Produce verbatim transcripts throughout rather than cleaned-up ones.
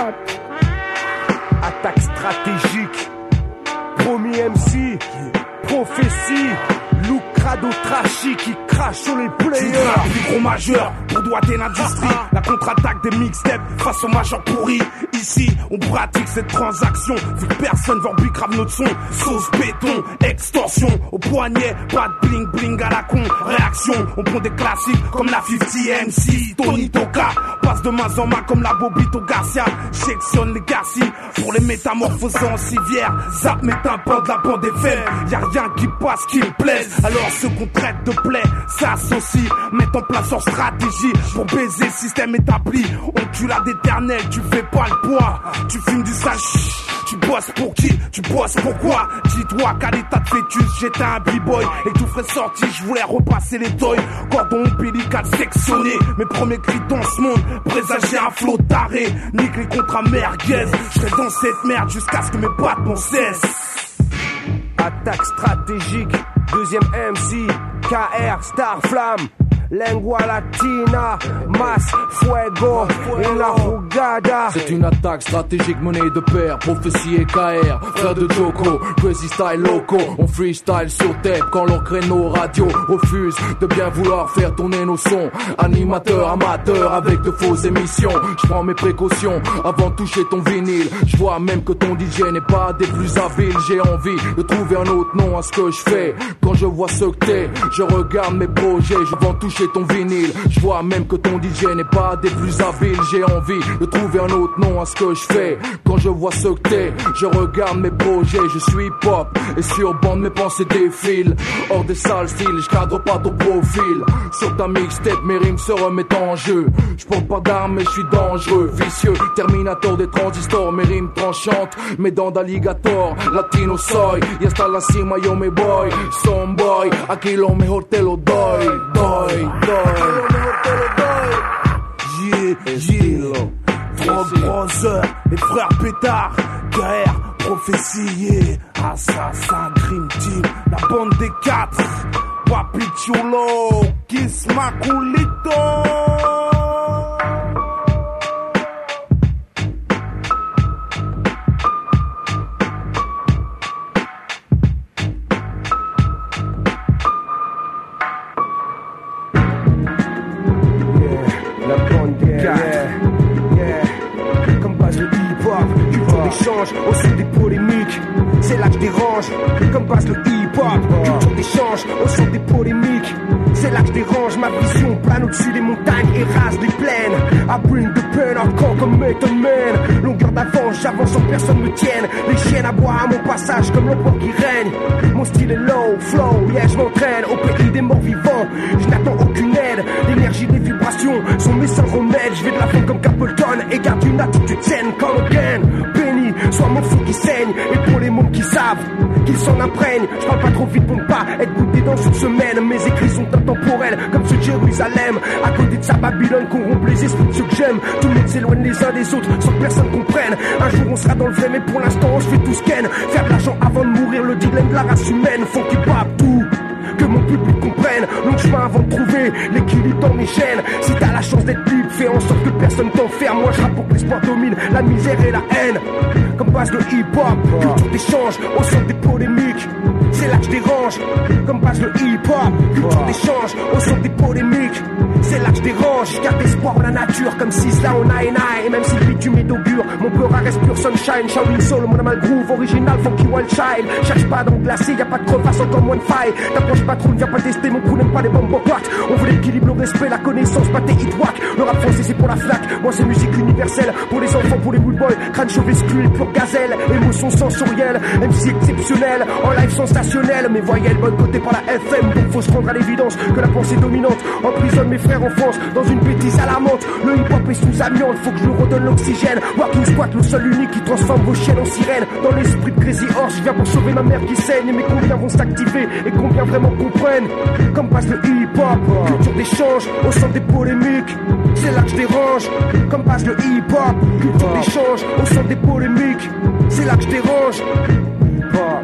hip-hop. Attaque stratégique, premier M C, prophétie, look crado trashy qui crache sur les players. Plus gros majeur pour doigter l'industrie. La contre-attaque des mixtapes face aux majors pourris. Ici, on pratique cette transaction. Vu que personne veut bicrave notre son. Sauce béton, extorsion au poignet, pas de bling bling à la con. Réaction, on prend des classiques comme la cinquante M C, Tony Toka. Passe de main en main comme la Bobito Garcia. Sectionne les garcis pour les métamorphoses en civière. Zap mes tympans de la bande des faits. Y'a rien qui passe qui me plaise. Alors ceux qu'on traite de plaies s'associent, mettent en place leur stratégie pour baiser le système établi. On tue la d'éternel, tu fais pas le poids. Tu fumes du sale, tu bosses pour qui? Tu bosses pourquoi? Dis-toi qu'à l'état de fœtus, j'étais un b-boy et tout frais sorti, je voulais repasser les toys. Cordon ombilical sectionné, mes premiers cris dans ce monde, présager un flot d'arrêt. Nique les contrats merguez, je serai dans cette merde jusqu'à ce que mes battements cessent. Attaque stratégique, deuxième M C, K R, Star Flamme, Lengua Latina, Mas Fuego et la Rugada. C'est une attaque stratégique menée de pair, prophétie et K R, frère de Joko, crazy style loco. On freestyle sur tape quand leur créneau radio refuse de bien vouloir faire tourner nos sons. Animateur, amateur avec de fausses émissions. Je prends mes précautions avant de toucher ton vinyle. Je vois même que ton D J n'est pas des plus habiles. J'ai envie de trouver un autre nom à ce que je fais. Quand je vois ce que t'es, je regarde mes projets, je vais en toucher ton vinyle. Je vois même que ton D J n'est pas des plus habiles. J'ai envie de trouver un autre nom à ce que je fais. Quand je vois ce que t'es, je regarde mes projets. Je suis pop et sur bande mes pensées défilent. Hors des sales styles, je cadre pas ton profil. Sur ta mixtape, mes rimes se remettent en jeu. Je porte pas d'armes mais je suis dangereux, vicieux, terminator des transistors. Mes rimes tranchantes, mes dents d'alligator. Latino soy, y hasta la cima yo me voy. Son boy, aquí lo mejor te lo doy, doy. Yeah, yeah. Trois brothers, les frères pétards, K R, prophétie, yeah. Assassin, Dream Team, la bande des quatre. Papi Chulo, Kiss Maculito. D'échange au son des polémiques, c'est là que je dérange, comme passe le hip-hop. Culture d'échange au son des polémiques, c'est là que je dérange. Ma vision plane au-dessus des montagnes et rase les plaines. I bring the pain hardcore comme Method Man. Longueur d'avance, j'avance sans que personne me tienne. Les chiennes aboient à mon passage comme l'empereur qui règne. Mon style est low, flow, yeah je m'entraîne au pays des morts vivants. Je n'attends aucune aide, l'énergie des vibrations sont mes seuls remèdes. Je vais de la fond comme Capleton et garde une attitude saine comme again. Béni soit mon fou qui saigne et pour les mômes qui savent qu'ils s'en imprègnent. Je parle pas trop vite pour ne pas être goûté dans une semaine. Mes écrits sont intemporels comme ceux de Jérusalem. À côté de sa Babylone corrompt les esprits de ceux que j'aime. Tout le monde s'éloigne les uns des autres sans que personne comprenne. Un jour on sera dans le vrai mais pour l'instant on se fait tous ken. Faire de l'argent avant de mourir, le dilemme de la race humaine. Faut qu'il pape tout, que mon public comprenne. Long chemin avant de trouver l'équilibre dans mes chaînes. Si t'as la chance d'être libre, fais en sorte que personne t'enferme. Moi je rappe pour que l'espoir domine la misère et la haine. Comme base le hip-hop, culture d'échange au centre des polémiques. C'est là que je dérange, comme base le hip-hop, culture d'échange au centre des polémiques. C'est là que je dérange, je garde espoir en la nature comme si cela on a et et même si le bitume est d'augure, mon peur reste pure sunshine. Shaolin Soul, mon âme groove, original, funky wild child. Cherche pas dans le glacé, y'a pas de crevasse, encore moins de faille. T'approches pas trop, ne viens pas tester, mon crew n'aime pas les bombes en boîte. On veut l'équilibre, le respect, la connaissance, pas tes hit wack. Le rap français c'est pour la flaque, moi c'est musique universelle. Pour les enfants, pour les wood boys, crâne chauve exclu, pure gazelle. Émotion sensorielle, M C exceptionnel, en live sensationnel. Mes voyelles boycottées par la F M, donc faut se rendre à l'évidence que la pensée dominante emprisonne mes frères en France dans une bêtise alarmante. Le hip-hop est sous amiante, faut que je lui redonne l'oxygène. Walking Squat, le seul unique qui transforme vos chiennes en sirènes. Dans l'esprit de Crazy Horse, je viens pour sauver ma mère qui saigne. Mais combien vont s'activer et combien vraiment comprennent comme passe le hip-hop, culture d'échange au centre des polémiques. C'est là que je dérange, comme passe le hip-hop, culture d'échange au centre des polémiques. C'est là que je dérange. Hip-hop.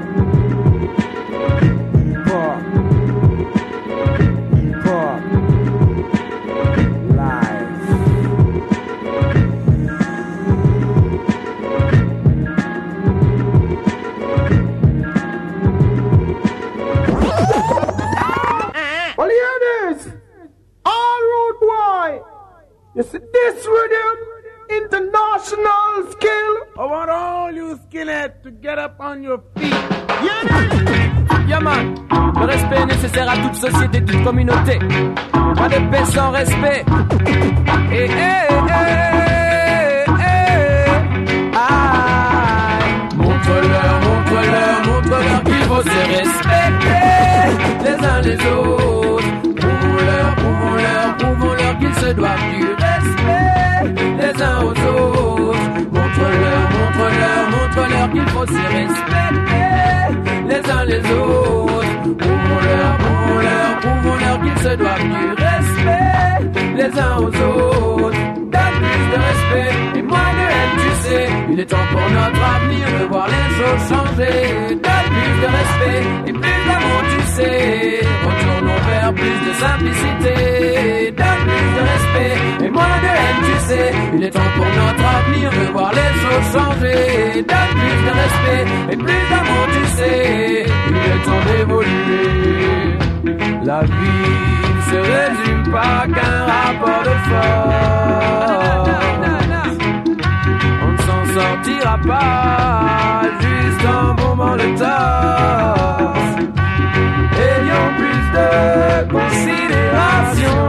international skill. I want all you skinheads to get up on your feet. Yeah, yeah man. Le respect est nécessaire à toute société, toute communauté. Pas de paix sans respect. Et hey, hey, hey, hey. Ah, montre-leur, montre-leur, montre-leur qu'il faut se respecter les uns les autres. Prouvons-leur, prouvons-leur, prouvons-leur qu'ils se doivent du respect les uns aux autres. Montre-leur, montre-leur, montre-leur qu'il faut se respecter les uns les autres. Prouvons-leur, prouvons-leur, prouvons-leur qu'ils se doivent du respect les uns aux autres. Donne plus de respect et moins de haine, tu sais. Il est temps pour notre avenir de voir les choses changer. Donne plus de respect et plus d'amour, tu sais. Retournons vers plus de simplicité. Donne plus de respect et moins de haine, tu sais. Il est temps pour notre avenir de voir les choses changer. Donne plus de respect et plus d'amour, tu sais. Il est temps d'évoluer. La vie ne se résume pas qu'un rapport de force. On ne s'en sortira pas juste en bombant le torse. Ayons plus de considération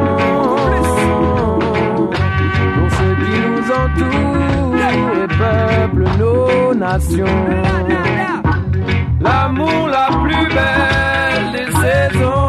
pour ceux qui nous entourent et peuplent nos nations. L'amour la plus belle des saisons.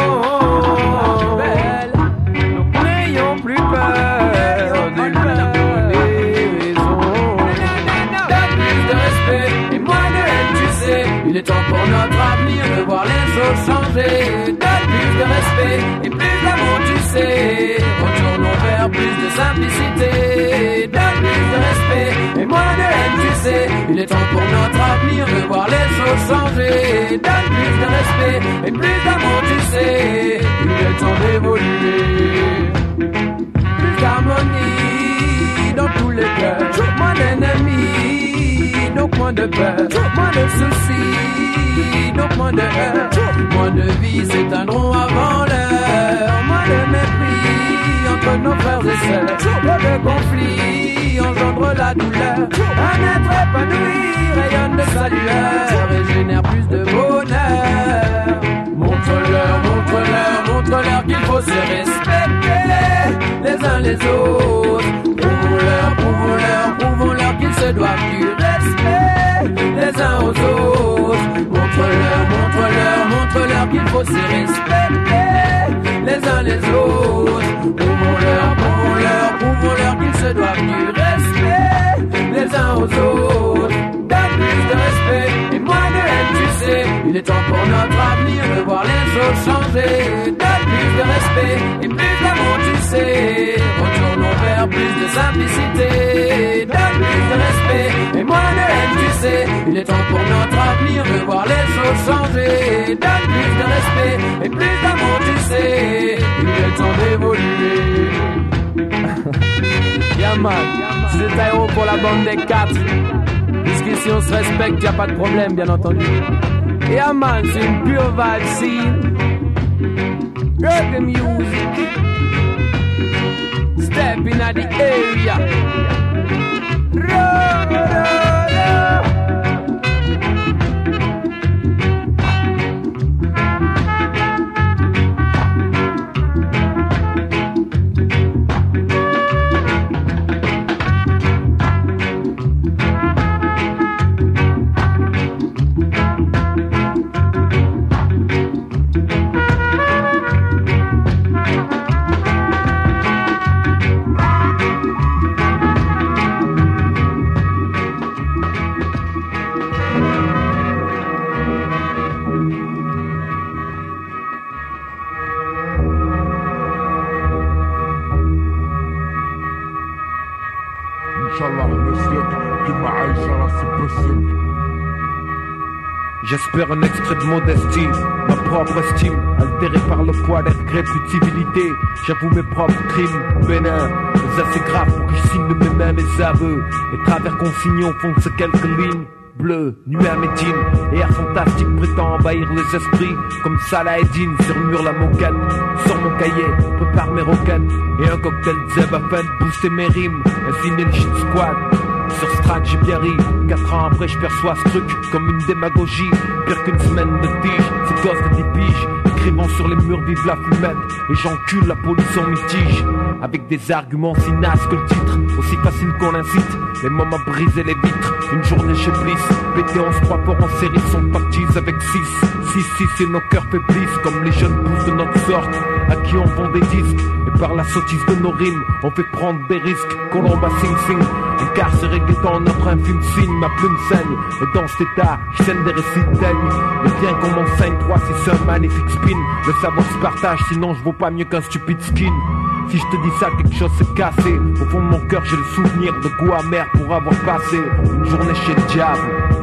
N'ayons plus peur de lui donner raison. Donne plus de respect et moins de haine, tu sais. Il est temps pour notre avenir de voir les choses changer. Donne plus de respect et plus d'amour, tu sais. Retournons vers plus de simplicité. Donne plus de respect et moins de haine, tu sais. Il est temps pour notre avenir de voir les choses changer. Donne plus de respect et plus d'amour, tu sais. Il est temps d'évoluer. Plus d'harmonie dans tous les cœurs. Moins d'ennemis, donc moins de peur. Moins de soucis, donc moins de heurts. Moins de vie s'éteindront avant l'heure. Moins de mépris entre nos frères et sœurs. Trop de conflits engendre la douleur. Un être épanoui rayonne de sa lueur et génère plus de bonheur. Montre-leur, montre-leur, montre-leur qu'il faut se respecter les uns les autres. Prouvons-leur, prouvons-leur, prouvons-leur qu'ils se doivent du respect les uns aux autres. Montre-leur, montre-leur, montre-leur qu'il faut se respecter les uns les autres. Prouvons-leur, prouvons-leur, prouvons-leur qu'ils se doivent du respect les uns aux autres. Donne plus de respect et moins de haine, tu sais. Il est temps pour notre avenir de voir les choses changer. Donne plus de respect et plus d'amour, tu sais. Retournons vers plus de simplicité. Donne plus de respect et moins de haine, tu sais. Il est temps pour notre avenir de voir les choses changer. Donne plus de respect et plus d'amour, tu sais. Il est temps d'évoluer. Yeah man, c'est Aéro pour la bande des quatre. Puisqu'ici on se respecte, y'a pas de problème bien entendu. Yeah man, c'est une pure vibe scene. Reggae music. Step in at the area. Ro, ro, ro. J'espère un extrait de modestie, ma propre estime, altérée par le poids des regrets, futilité. J'avoue mes propres crimes, bénins, mais assez graves pour qu'ils signent de mes mains mes aveux. Les travers consignés au fond de ces quelques lignes. bleu, nuée à Médine. Et air fantastique prétend envahir les esprits. Comme Salah Eddin sur le mur la moquette. Sur mon cahier, prépare mes roquettes. Et un cocktail Zeb afin de booster mes rimes. Insigner le shit squad. Sur ce track j'ai bien ri. Quatre ans après je perçois ce truc comme une démagogie. Pire qu'une semaine de tige, c'est gosse de dix piges. Écrivant sur les murs vive la fumette. Et j'encule la police en mitige. Avec des arguments si nazes que le titre. Aussi facile qu'on incite les mômes à briser les vitres. Une journée chez Bliss. Pété on se croit pour en série. Son pactise avec six. six six et nos cœurs faiblissent. Comme les jeunes pousses de notre sorte. À qui on vend des disques. Et par la sottise de nos rimes on fait prendre des risques. Colombe à Sing Sing. Incarcéré guettant notre infime signe. Ma plume saigne. Et dans cet état j'scène des récits teignent. Mais bien qu'on m'enseigne trois si c'est un magnifique spin. Le savoir se partage sinon je vaux pas mieux qu'un stupide skin. Si je te dis ça, quelque chose s'est cassé. Au fond de mon cœur, j'ai le souvenir de goût amer pour avoir passé une journée chez le diable.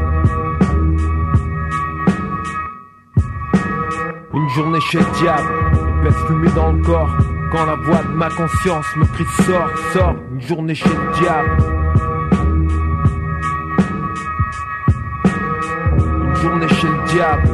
Une journée chez le diable, épaisse fumée dans le corps. Quand la voix de ma conscience me crie sors, sors. Une journée chez le diable. Une journée chez le diable.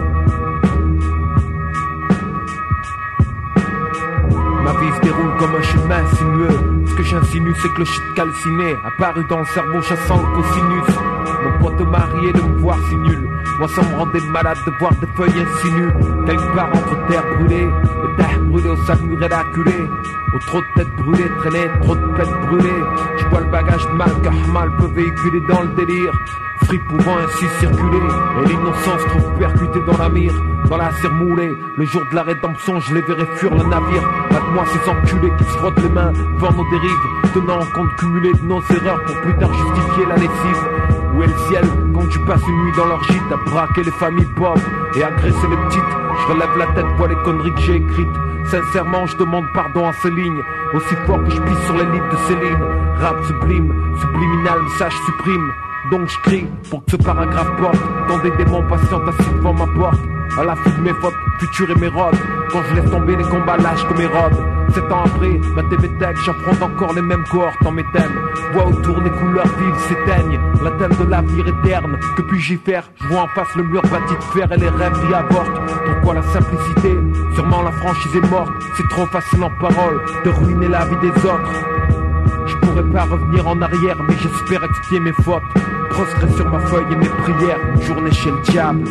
Ma vie se déroule comme un chemin sinueux. Ce que j'insinue c'est que le shit calciné apparu dans le cerveau chassant le cosinus. Mon pote marié de me voir si nul. Moi ça me rendait malade de voir des feuilles insinues. Quelque part entre terre brûlée et terre brûlée au sac muré d'acculé. Au trop de têtes brûlées traînées, trop de pètes brûlées. Je vois le bagage de mal car mal peut véhiculer dans le délire. Fric pouvant ainsi circuler. Et l'innocence trouve percutée dans la mire. Dans la cire moulée, le jour de la rédemption, je les verrai fuir le navire. Mate-moi ces enculés qui se frottent les mains devant nos dérives, tenant en compte cumulé de nos erreurs pour plus tard justifier la lessive. Où est le ciel quand tu passes une nuit dans leur gîte à braquer les familles pauvres et agresser les petites? Je relève la tête, vois les conneries que j'ai écrites. Sincèrement, je demande pardon à ces lignes, aussi fort que je pisse sur les livres de Céline. Rap sublime, subliminal, message suprême. Donc je crie pour que ce paragraphe porte quand des démons patientent assis devant ma porte. À la fuite de mes fautes, futur et mes rods. Quand je laisse tomber les combats lâches comme Hérode. Sept ans après, ma T V Tech, j'affronte encore les mêmes cohortes en mes thèmes. Vois autour les couleurs vives s'éteignent. La thème de l'avenir est terne. Que puis-je y faire? Je vois en face le mur bâti de fer et les rêves y avortent. Pourquoi la simplicité? Sûrement la franchise est morte. C'est trop facile en parole de ruiner la vie des autres. Je pourrais pas revenir en arrière, mais j'espère expier mes fautes. Prostré sur ma feuille et mes prières. Une journée chez le diable.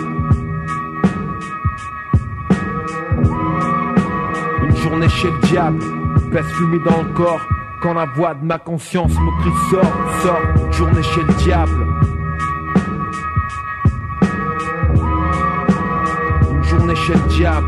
Une journée chez le diable, pèse fumée dans le corps. Quand la voix de ma conscience me crie sors, sors. Une journée chez le diable. Une journée chez le diable.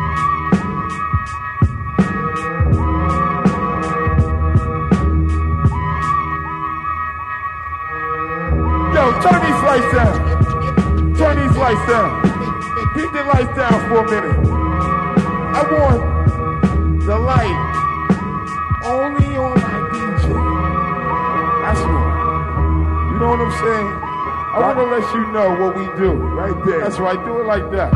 Yo, turn these lights down. Turn these lights down. Keep the lights down for a minute. I want the light only on my D J. That's what. You know what I'm saying? I want to let you know what we do right there. That's right. Do it like that.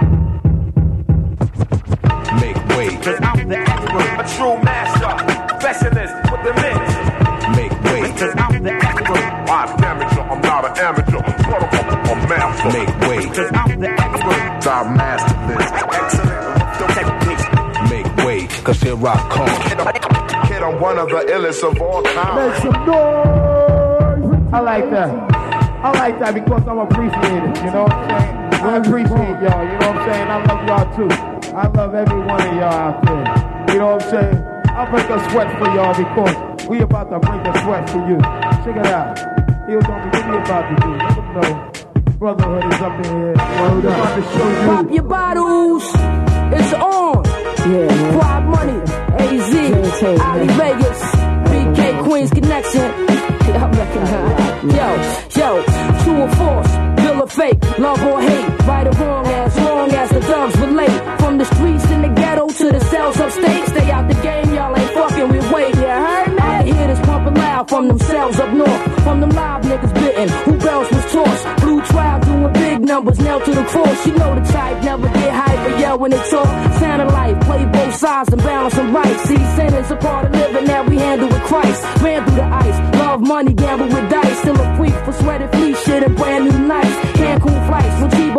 Make way. Cause I'm the expert, a true master, specialist with the mix. Make way. Cause I'm the expert. I'm amateur, I'm not an amateur. But I'm a master. Make way. Cause I'm the expert. I master this. Excellent with the technique. Make way, cause here I come. Kid, I'm one of the illest of all time. Make some noise. I like that. I like that because I'm appreciated. You know what I'm saying? I appreciate y'all. You know what I'm saying? I love y'all too. I love every one of y'all out there. You know what I'm saying? I'll break a sweat for y'all because we about to break a sweat for you. Check it out. He'll tell me what we about to do. Let them know. Brotherhood is up in here. We're about to show you. Pop your bottles. It's on. Yeah. Quad Money. A Z. Ali Vegas. B K Queens Connection. I recognize. Yo, yo. True or false. Real or fake. Love or hate. Right or wrong as long as the thugs relate. From the streets in the ghetto to the cells upstate. Stay out the game. Y'all ain't fucking with weight. Yeah, heard me? I hear this pumping loud from them cells up north. From them live niggas bitten. Who bells was tossed. Blue trial doing big numbers. Nailed to the cross. You know the type. Never get hype. But yeah, when they talk. Sound alike. Play both sides and balance them right. See, sin is a part of living that we handle with Christ. Ran through the ice. Love money. Gamble with dice. Still a freak for sweated fleece shit and brand new nights.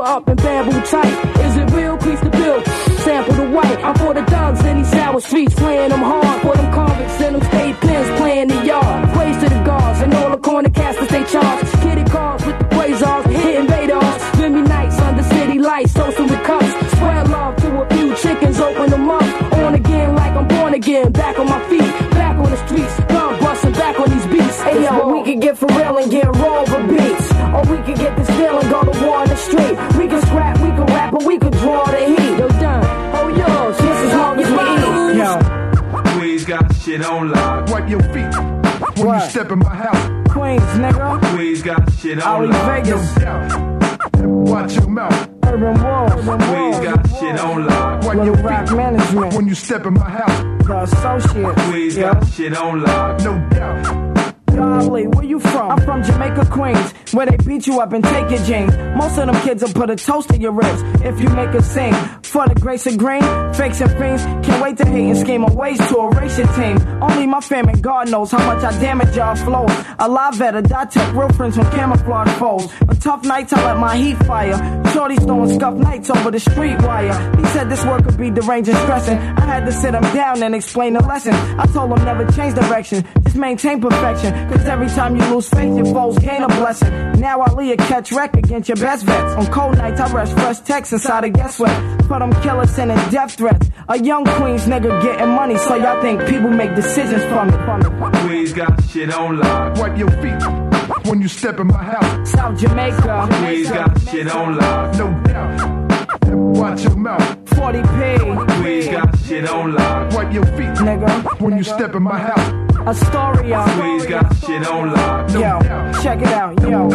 up and bamboo tight. Is it real? Crease the bill. Sample the white. I'm for the dogs in these sour streets, playing them hard. For them convicts in them state pens, playing the yard. Praise to the guards and all the corner casters they charge. Kitty cars with the quasars, hitting radars. Spimmy nights under city lights, toasting with cups. Spread love to a few chickens, open them up. On again like I'm born again, back on my feet, back on the streets. Gun busting back on these beats. Hey yo, we can get for real and get raw for beats. Or we can get this feeling, go to war in the street. We can scrap, we can rap, or we can draw the heat. Yo, done. Oh, yours, just as long as we eat. Yo. Queens got shit on lock. Wipe your feet when what? You step in my house. Queens, nigga. Queens got shit on lock. Vegas. Watch your mouth. Urban walls. Queens got shit on lock. Wipe your feet management. when you step in my house. The associate. Queens yeah. got shit on lock. No doubt. Golly, where you from? I'm from Jamaica, Queens, where they beat you up and take your jeans. Most of them kids will put a toast to your ribs if you make a sing. For the grace of green, fakes and fiends can't wait to hate and scheme on ways to erase your team. Only my fam and God knows how much I damage y'all flows. A live vetter, I took real friends from camouflage foes. But tough nights, I let my heat fire. Shorty's throwing scuff nights over the street wire. He said this work could be deranged and stressing. I had to sit him down and explain the lesson. I told him never change direction, just maintain perfection. Cause every time you lose faith, your foes gain a blessing. Now I lead a catch wreck against your best vets. On cold nights, I rush fresh texts inside a guest sweat. For them killers sending death threats. A young Queens nigga getting money, so y'all think people make decisions from it. Queens got shit on lock. Wipe your feet when you step in my house. South Jamaica. Queens got shit on lock. No doubt. Watch your mouth. forty P. Queens got shit on lock. Wipe your feet nigga when you step in my house. Astoria. Queens got shit on lock. Yo, check it out, yo.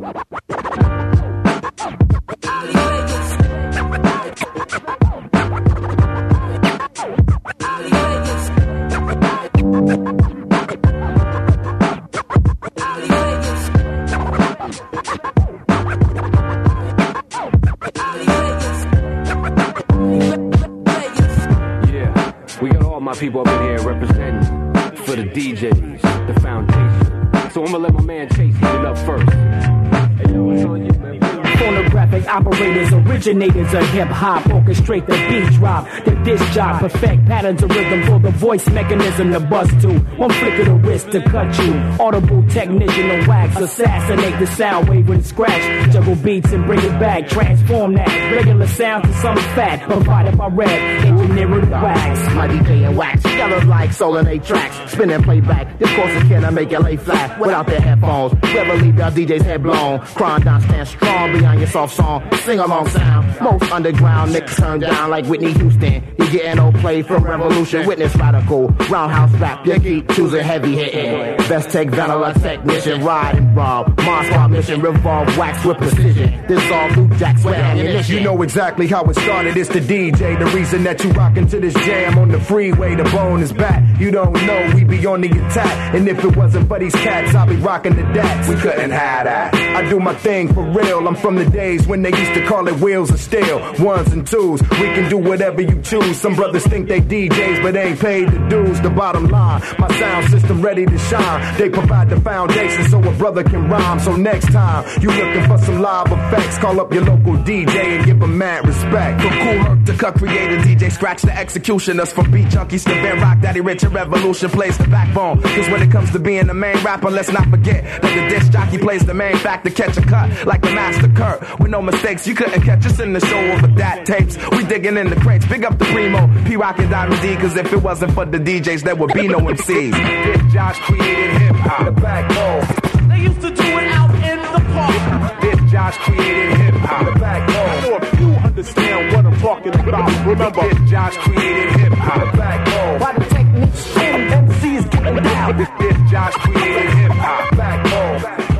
Yeah, we got all my people up in here representing for the D Js, the foundation. So I'm gonna let my man Chase heat it up first. Hey, yo, what's on you, man? Phonographic operators, originators of hip-hop, orchestrate the beat drop, the disc job, perfect patterns of rhythm for the voice mechanism to bust to. One flick of the wrist to cut you. Audible technician to wax, assassinate the sound wave and scratch. Juggle beats and bring it back, transform that regular sound to some fat, provided by Red, engineering wax. My D J and wax, together like soul and eight tracks, spin and play back. This course is can I make it lay flat without their headphones. Never leave your D J's head blown. Crying down, stand strong beyond your soft song. Sing along sound. Most underground niggas turn down like Whitney Houston. You getting no play from Revolution. Witness radical, roundhouse rap. You keep choosing heavy hitting. Best take vanilla technician, ride and rob. Moscow mission, revolve wax with precision. This all loot jacks with ammunition. You know exactly how it started. It's the D J. The reason that you rockin' to this jam on the freeway. The bone is back. You don't know we be on the attack. And if it wasn't for these cats, I'll be rocking the dats. We couldn't have that. I do my thing for real. I'm from the days when they used to call it wheels of steel. Ones and twos. We can do whatever you choose. Some brothers think they D Js, but they ain't paid the dues. The bottom line, my sound system ready to shine. They provide the foundation so a brother can rhyme. So next time you looking for some live effects, call up your local D J and give a mad respect. From Cool Herc to Cut Creator, D J Scratch the executioners. From beat junkies to Van Rock, Daddy Rich and Revolution plays the backbone. Cause when it comes to being the main rapper, let's not forget that the disc jockey plays the main factor. Catch a cut like the master Kurt. With no mistakes, you couldn't catch us in the show over that tapes. We digging in the crates, big up the Primo, P-Rock and Diamond D. Cause if it wasn't for the D Js, there would be no M Cs. Disc Josh created hip-hop. The backbone. They used to do it out in the park. Disc Josh created hip-hop. The backbone. I know if you understand what I'm talking about. Remember, Disc Josh created hip-hop. The backbone. Why the techniques change, M Cs getting down. Disc Josh created hip-hop. Backbone.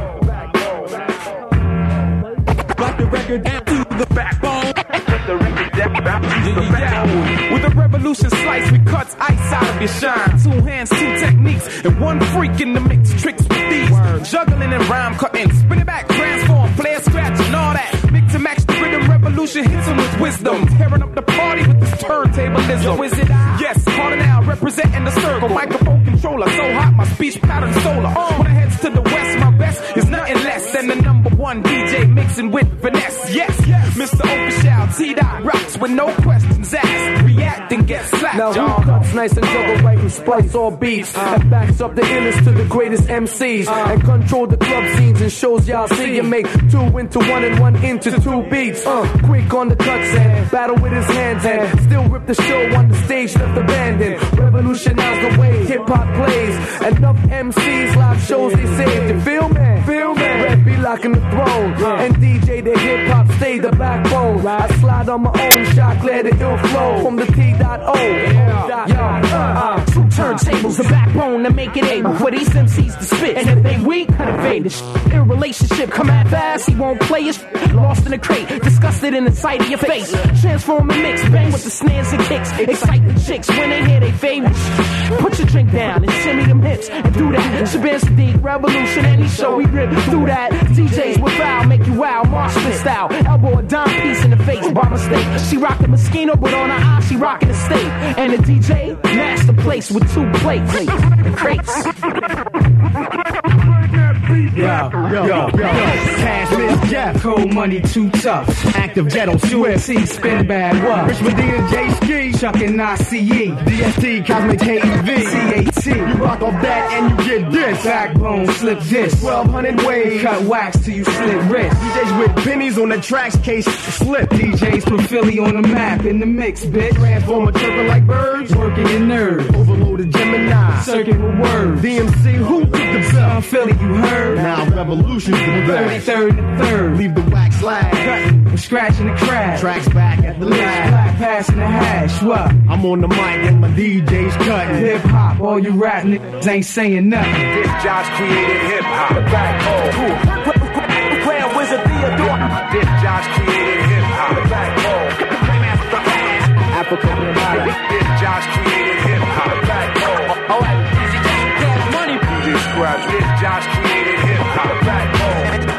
Lock the record down to the backbone. Put the record down to the backbone. With a revolution slice, we cuts ice out of your shine. Two hands, two techniques, and one freak in the mix. Tricks with these. Juggling and rhyme cutting. Spin it back, transform, play a scratch and all that. Mix and match the rhythm, revolution hits them with wisdom. Tearing up the party with this turntablism. Yo, is it I? Yes, harder now, representing the circle. Microphone controller, so hot, my speech pattern solar. When I heads to the west, my best is nothing less than and the number one D J mixing with finesse. Yes, yes. Mister Official T-Dot rocks with no questions asked. React and get slapped. Now who cuts nice and juggle right and splice all beats uh, and backs up the illest to the greatest M Cs uh, and control the club scenes and shows y'all see and make two into one and one into two beats. Uh, quick on the cuts and battle with his hands and still rip the show on the stage left abandoned. Revolutionize the way hip hop plays. Enough M Cs live shows they saved. You feel me? Feel me? Red be locking the throne yeah. and D J the hip hop stay the backbone. Right. I slide on my own shot, clear the ill flow from the T dot O. Yeah. Yeah. Uh, uh, two turntables, a backbone to make it able for these M Cs to spit. And if they weak, cut evade the shit. In relationship, come out fast, he won't play his shit. Lost in a crate, disgusted in the sight of your face. Transform and mix, bang with the snares and kicks. Excite the chicks when they hear they favorite. Put your drink down and shimmy them hips and do that. Shaban Sadiq, Revolution, any show we rip through that. D Js with foul, make you wow, Marshall style. Elbow a dime piece in the face by mistake. She rocked the Moschino, but on her eye she rocking the state. And the D J, master place with two plates and crates. Yo, yo, yo, yo, Cash Miss Jeff, cold money too tough. Active ghetto Swift, T spin bad what? Rich Medina J Ski, Chuck and I C E, D S T, Cosmic H V, C A T. You rock off that and you get this. Backbone, slip this. twelve hundred waves, cut wax till you slit wrist. D Js with pennies on the tracks, case slip. D Js put Philly on the map in the mix, bitch. Transformer chirping like birds, working your nerves. Overloaded Gemini, circuit with words. D M C, who took the bell? Philly, you heard. Now Revolution's the best. thirty-third and third. Leave the wax lag. Cutting, we're scratching the crash. Tracks back at the lab. Black passing the hash. What? I'm on the mic and my D J's cutting. Hip hop, all you rap niggas ain't saying nothing. This Josh created hip hop. The backbone. Grand Wizard Theodore. This Josh created hip hop. The backbone. Africa Grenada. This Josh created hip hop. The backbone. Alright, easy cash money. This scratch. This Josh created hip hop. The backbone.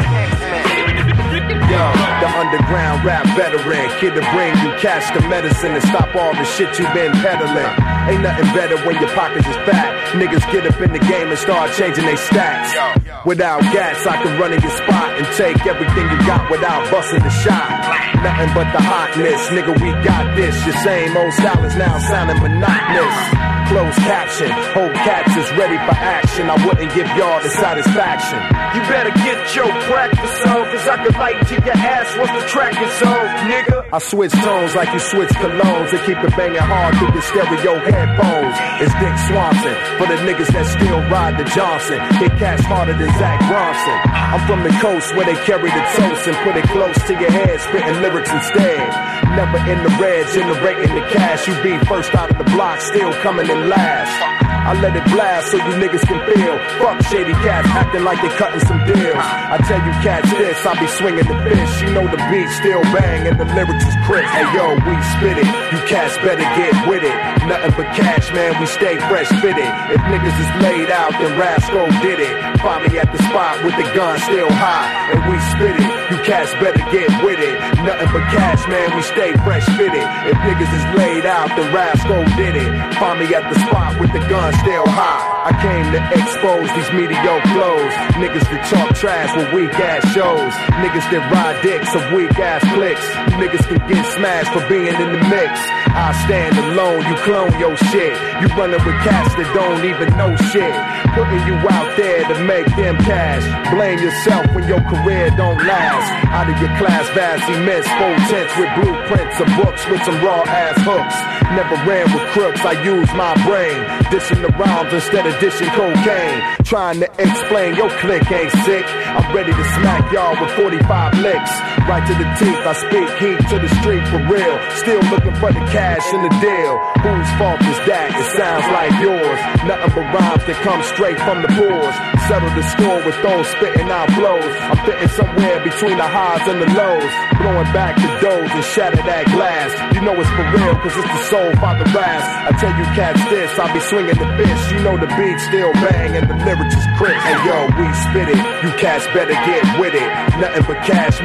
Yo, the underground rap veteran, kid to bring you cash the medicine and stop all the shit you been peddling. Ain't nothing better when your pockets is fat. Niggas get up in the game and start changing their stats. Without gas, I can run in your spot and take everything you got without busting the shot. Nothing but the hotness, nigga, we got this. Your same old style is now sounding monotonous. Closed caption, whole cats is ready for action. I wouldn't give y'all the satisfaction. You better get your practice on, cause I can light to your ass once the track is on, nigga. I switch tones like you switch colognes and keep it banging hard through the stereo headphones. It's Dick Swanson for the niggas that still ride the Johnson. Hit cats harder than Zach Bronson. I'm from the coast where they carry the toast and put it close to your head, spitting lyrics instead. Never in the red, generating the cash. You be first out of the block, still coming in last. I let it blast so you niggas can feel. Fuck shady cats acting like they cutting some deals. I tell you cats this, I be swinging the fish. You know the beat still bang and the lyrics is crisp. Hey yo, we spit it. You cats better get with it. Nothing but cash, man, we stay fresh fitted. If niggas is laid out, then Rascal did it. Find me at the spot with the gun still high, and we spit it. You cats better get with it. Nothing but cash, man, we stay fresh fitted. If niggas is laid out, then Rascal did it. Find me at the spot with the gun still high. I came to expose these mediocre flows. Niggas that talk trash with weak ass shows. Niggas that ride dicks of weak ass clicks. You niggas can get smashed for being in the mix. I stand alone, you clone your shit. You running with cats that don't even know shit. Putting you out there to make them cash. Blame yourself when your career don't last. Out of your class, vast immense, full tents with blueprints of books with some raw ass hooks. Never ran with crooks, I use my brain. Dishing the rhymes instead of dishing cocaine. Trying to explain your clique ain't sick. I'm ready to smack y'all with forty-five licks. Right to the teeth, I speak heat to the street for real. Still looking for the cash in the deal. Whose fault is that? It sounds like yours. Nothing but rhymes that come straight from the pores. Settle the score with those spitting out blows. I'm fitting somewhere between the highs and the lows. Blowing back the doors and shatter that glass. You know it's for real cause it's the soul father ras. I tell you cats this, I be swinging the fish. You know the beat still bang and the lyrics is crisp. And yo, we spit it. You cats better get with it. Nothing but cash, man, we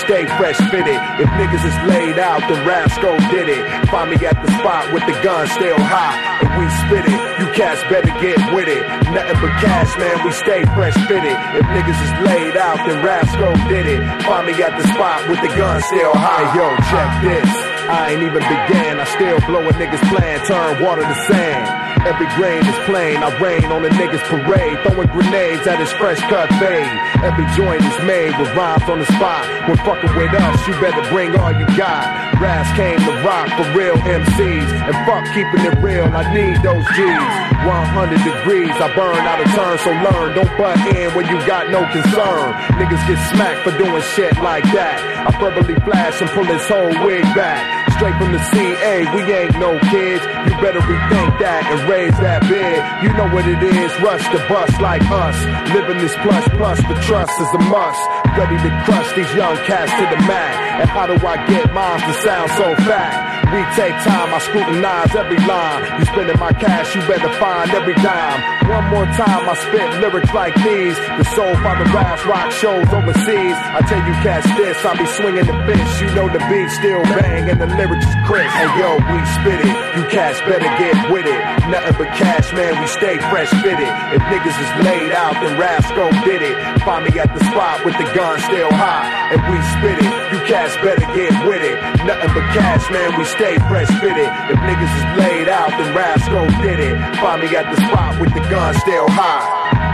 stay fresh fitted. If niggas is laid out, then Rasco did it. Find me at the spot with the gun still hot, and we spit it. You cats better get with it. Nothing but cash, man, we stay fresh fitted. If niggas is laid out, then Rasco did it. Find me at the spot with the gun still high. Yo, check this. I ain't even began. I still blow a nigga's plan, turn water to sand. Every grain is plain. I rain on the niggas parade, throwing grenades at his fresh cut fade. Every joint is made with rhymes on the spot. When fucking with us, you better bring all you got. Ras came to rock for real M Cs, and fuck keeping it real. I need those G's. one hundred degrees, I burn out of turn, so learn. Don't butt in when you got no concern. Niggas get smacked for doing shit like that. I verbally flash and pull his whole wig back. Straight from the C A, we ain't no kids. You better rethink that and raise that bid. You know what it is, rush the bus like us. Living this plus plus, the trust is a must. Ready to crush these young cats to the mat. And how do I get mine to sound so fat? We take time, I scrutinize every line. You spending my cash, you better find every dime. One more time, I spit lyrics like these. The soul father Ras rock shows overseas. I tell you cats this, I be swinging the fish. You know the beat still bang and the lyrics is crisp. And yo, we spit it, you cats better get with it. Nothing but cash, man, we stay fresh fitted. If niggas is laid out, then Rasco did it. Find me at the spot with the gun still hot, and we spit it. You cats better get with it. Nothing but cash, man, we stay fresh fitted. If niggas is laid out, then Rasco did it. Find me at the spot with the gun still hot.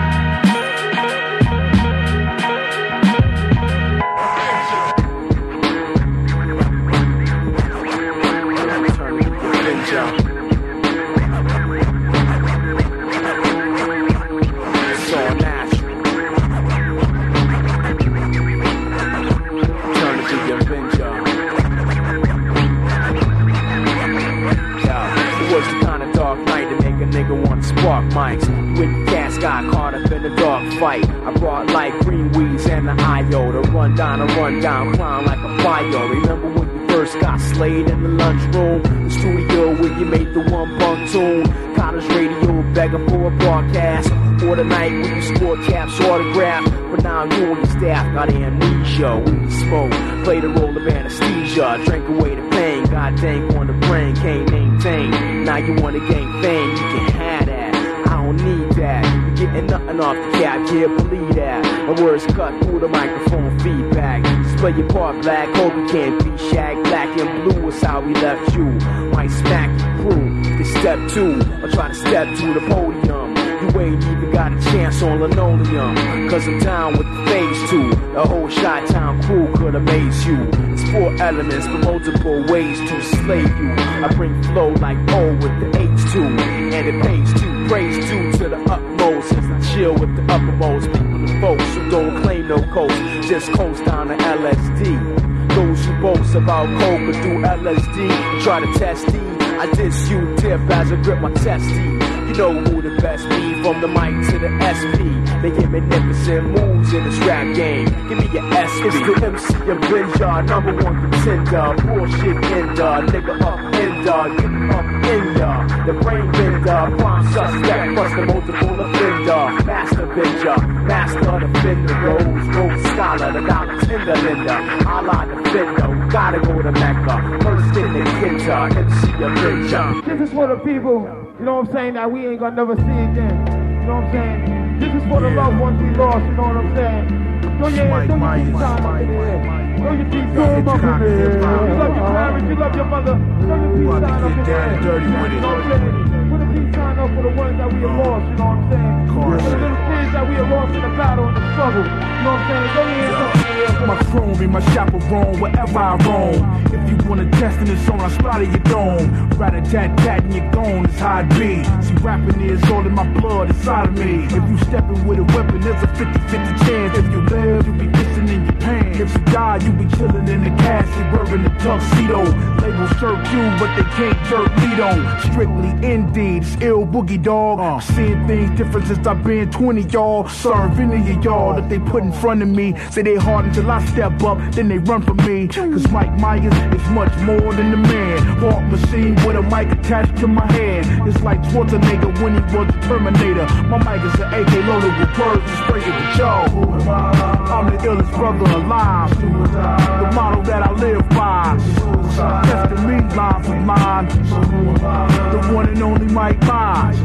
Spark mics with the gas got caught up in a dog fight. I brought like green weeds and the I O to run down a run down clown like a bio. Remember when you first got slayed in the lunchroom, the studio where you made the one bunk tune, college radio begging for a broadcast, or the night when you scored caps autograph. But now you and your staff got amnesia when you smoke, play the role of anesthesia, drink away the pain. God dang on the brain, can't maintain. Now you wanna gain fame, you can have that. I don't need that. You're getting nothing off the cap, can't believe that. My words cut through the microphone feedback. Just play your part, black. Hope you can't be shag. Black and blue is how we left you. Might smack your crew. This step two, or try to step to the podium. You ain't even got a chance on linoleum, cause I'm down with the phase two. The whole Chi-Town crew could amaze you. It's four elements for multiple ways to slay you. I bring flow like O with the H two, and it pays to praise due to the utmost. As I chill with the uppermost people and folks who don't claim no coast, just coast down to L S D. Those who boast about coke or do L S D and try to test D. I diss you, dip as I grip my testy. You know who the best be, from the mic to the S P. They get magnificent moves in this rap game. Give me your S P. It's the M C Avenger, number one contender. Bullshit ender, nigga up ender, get up in ya. The brain bender, prime suspect, plus the multiple offender. Master Avenger, master defender, rose, rose scholar, the dollar tender lender. Allah defender, we gotta go to Mecca. First in the kitchen, M C Avenger. This is for the people, you know what I'm saying, that we ain't gonna never see again. You know what I'm saying? This is for the loved ones we lost, you know what I'm saying? Throw your hands, throw your peace sign up in the air. Throw your peace sign up in the air. You love your parents, you love your mother. Throw your peace sign up in the air. You know what I'm saying? Put a peace sign up for the ones that we have lost, you know what I'm saying? For the little kids that we have lost in the battle and the struggle. You know what I'm saying? Throw your hands up in the air. My chrome and my chaperone, wherever I roam. If you wanna test in the zone, I splatter your dome. Rat-a-tat-tat and you're gone, that's how it be. See, rapping is all in my blood, inside of me. If you stepping with a weapon, there's a fifty-fifty chance. If you live, you be pissing in your pants. If you die, you be chilling in the casket, wearing the tuxedo. Labels jerk you, but they can't jerk me though. Strictly indeed, it's ill boogie dog. Uh, seeing things different since I've been twenty, y'all. Serve any of y'all that they put in front of me. Say they hard until I step up, then they run from me. Cause Mike Myers is much more than a man. Walk machine with a mic attached to my hand. It's like Schwarzenegger when he was the Terminator. My mic is an A K loaded with words and spray it with y'all. I'm the illest brother alive. The motto that I live by. Testing me line for line. The one and only Mike Myers.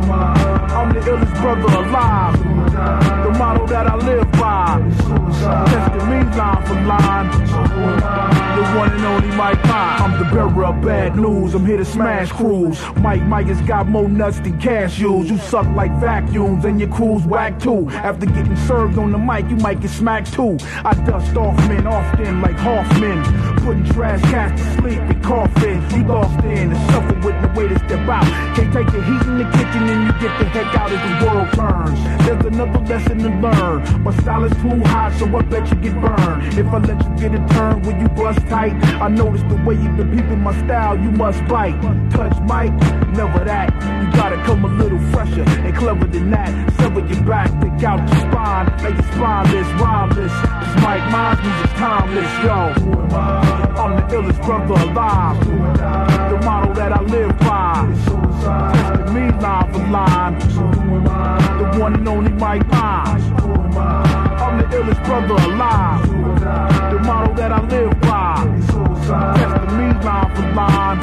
I'm the illest brother alive. The motto that I live by. Testing me line for line. The one and only Mike Myers. I'm the bearer of bad news. I'm here to smash crews. Mike Mike has got more nuts than cashews. You suck like vacuums and your crew's whack too. After getting served on the mic, you might get smacked too. I dust off men often like Hoffman. Putting trash cats to sleep in coffin. You lost in and suffer with the way to step out. Can't take the heat in the kitchen and you get the heck out as the world turns. There's another lesson to learn. My style is too hot, so I bet you get burned. If I let you get a turn when you bust tight, I notice the way you've been peeping my style, you must bite. Touch Mike, never that. You gotta come a little fresher and clever than that. Sever your back, take out your spine, make it spineless, rhymeless. Cause Mike Myers music's timeless, yo. I'm the illest brother alive. The motto that I live by. Testing me line for line. The one and only Mike Myers. I'm the illest brother alive. The motto that I live by. Testing me line for line.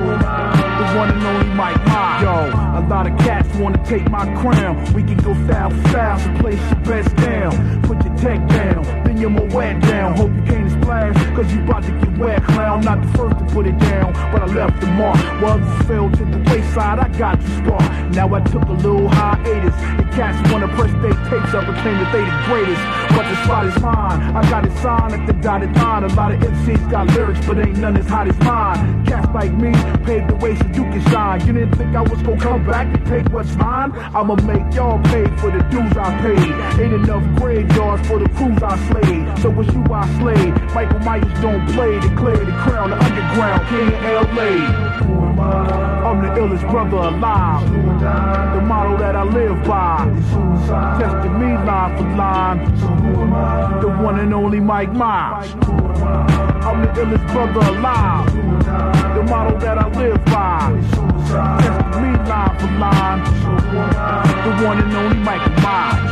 The one and only Mike Myers. Yo, a lot of cats wanna take my crown. We can go style for style, so place your best down. Put your tech down, then you're more wet down. Hope you can't splash, cause you about to get wet, clown. Not the first to put it down, but I left the mark. While others fell to the wayside, I got to start. Now I took a little hiatus. The cats wanna press their tapes up and claim that they the greatest. But the spot is mine. I got it signed at the dotted line. A lot of M Cs got lyrics, but ain't none as hot as mine. Cats like me paved the way so you can shine. You didn't think I was gonna come back and take what's mine? I'ma make y'all pay for the dues I paid. Ain't enough graveyards for the crews I slayed. So it's you I slayed. Michael Myers don't play. Declare the crown, the underground king of L A. I'm the illest brother alive. The motto that I live by. Testing me line for line. The one and only Mike Myers. I'm the illest brother alive. The motto that I live by. Testing me line for line. The one and only Mike Myers.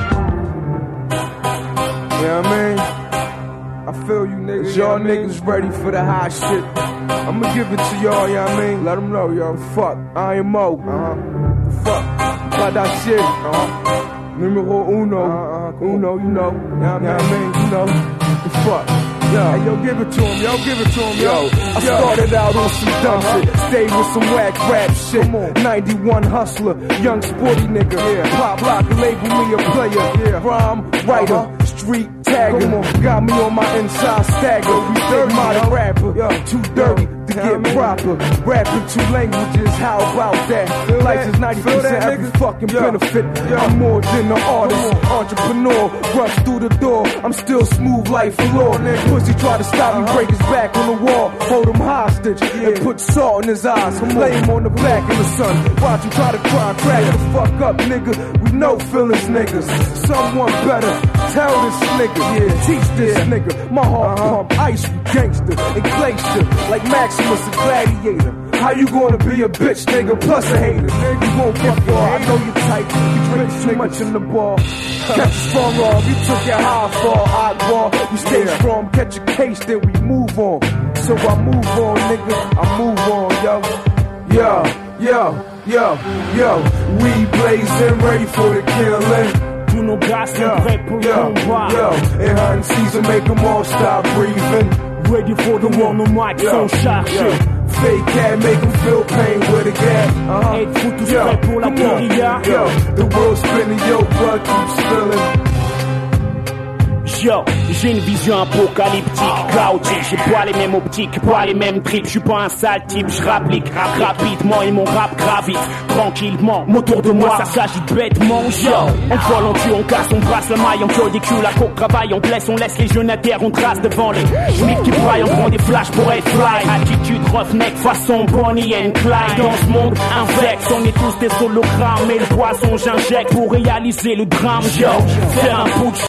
Yeah, I mean, I feel you niggas. Y'all niggas ready for the hot shit. I'ma give it to y'all, yeah, I mean. Let them know, y'all. Fuck, I am Mo. Uh-huh. Fuck, about that shit. Uh-huh. Numero uno. Uh-huh. Uno, you know. Yeah, I mean, you know. The fuck. Yo. Hey, yo, give it to him, yo, give it to him, yo. yo. I yo. started out on some dumb uh-huh. shit, stayed with some whack rap shit. ninety-one hustler, young sporty nigga. Yeah. Pop lock, label me a player. Yeah. Rhyme, writer, uh-huh. street tagger. Got me on my inside stagger. We dirty modern rapper, yo. Too dirty to get proper. Rapping two languages, how about that? Life is ninety percent every fucking benefit. I'm more than an artist, entrepreneur. Rush through the door, I'm still smooth like floor. Pussy try to stop me, break his back on the wall, hold him hostage, and put salt in his eyes. Lay him on the back in the sun. Watch him try to cry, crack the fuck up, nigga. We know feelings, niggas. Someone better tell this nigga, yeah, teach this nigga. My heart pump ice with gangster and glacier, like Maximus and Gladiator. How you gonna be a bitch, nigga, plus a hater? Nigga, you won't fuck y'all, I know you tight. You drink too much in the bar. Catch a strong arm, you took your high fall, oddball. You stay strong, catch a case, then we move on. So I move on, nigga, I move on, yo. Yo, yo, yo, yo. We blazing, ready for the killing. Tous nos gars sont prêts pour le combat. Yo, and hunting season make them all stop breathing. Ready for the one, nos mics sont chargés. Fake cat, make them feel pain with a gap. Uh-huh. Êtes-vous tous prêts pour la guérilla? Yo, the world's spinning, yo, blood keeps spilling. Yo, j'ai une vision apocalyptique, chaotique. J'ai pas les mêmes optiques, pas les mêmes trips. J'suis pas un sale type, j'rapplique rapidement et mon rap gravite tranquillement. Autour de moi, ça s'agite bêtement. Yo, on vole, on tue, on casse, on brasse la maille, on tue des culs, la coke travaille, on blesse, on laisse les jeunes à terre, on trace devant les schmitts qui braillent, on prend des flashs pour être fly. Attitude roughneck, façon Bonnie and Clyde. Dans ce monde infect, on est tous des hologrammes et le poison j'injecte pour réaliser le drame. Yo, faire un bout de